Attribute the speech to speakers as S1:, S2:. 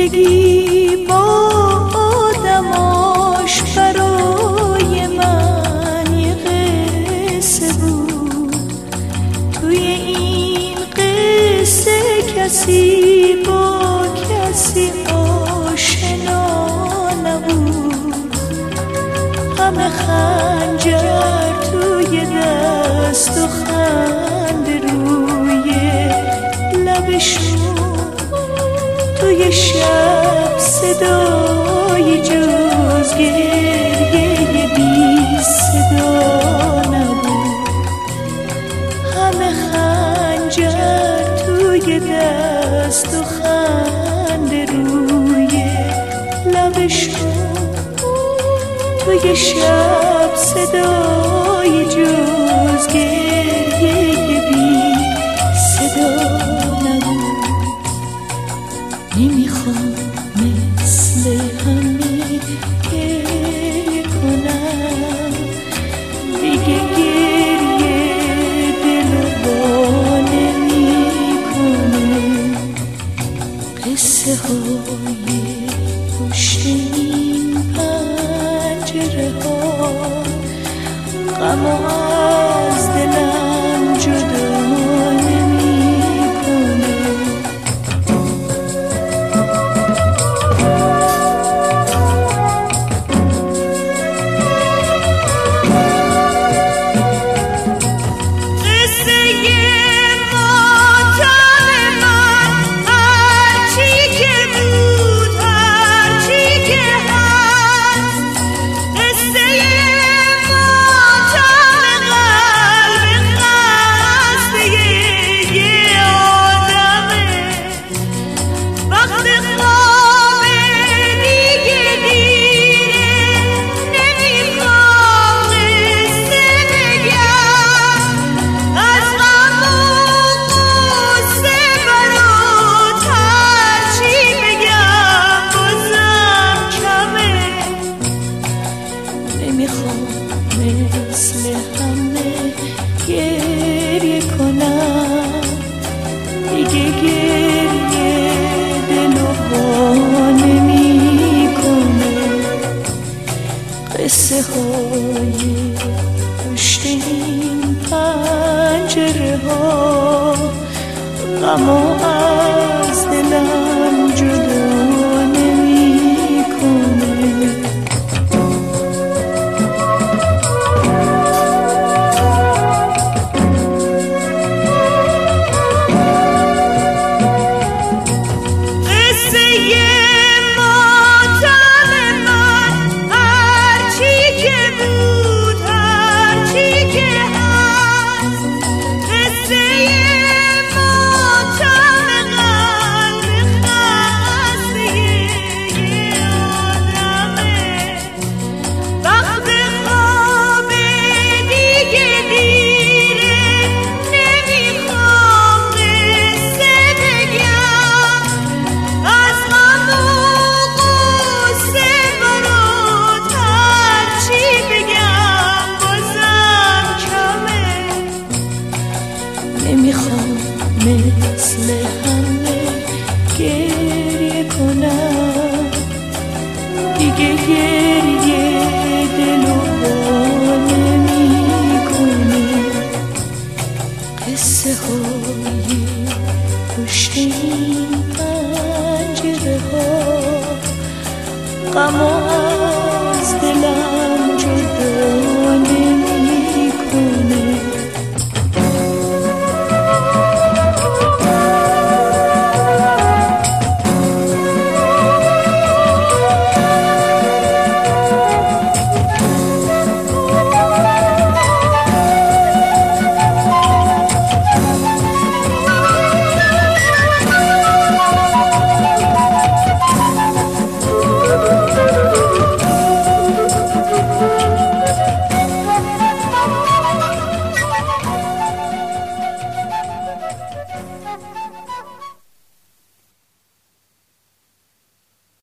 S1: زندگی با آدماش برای من یه قصه بود. توی این قصه کسی با کسی آشنا نبود. همه خنجر توی دست و خنده روی لبشون. توی شب صدای جز گریه بی صدا نبود. همه خنجر توی دست و خنده روی لبشون. توی شب صدای جز گریه بی صدا نبود. نمیخوام مثل همه گریه کنم دیگه. گریه دل وا نمیکنه. قصه های پشت این پنجره ها غم از دلم جدا نمیکنه. مثل همه گریه کنم دیگه. گریه دل وا نمیکنه. قصه های پشت این پنجره ها غم از دلم جدا نمیکنه. نمیخوام مثل همه گریه کنم دیگه. گریه دل وا نمیکنه. قصه های پشت این پنجره ها غم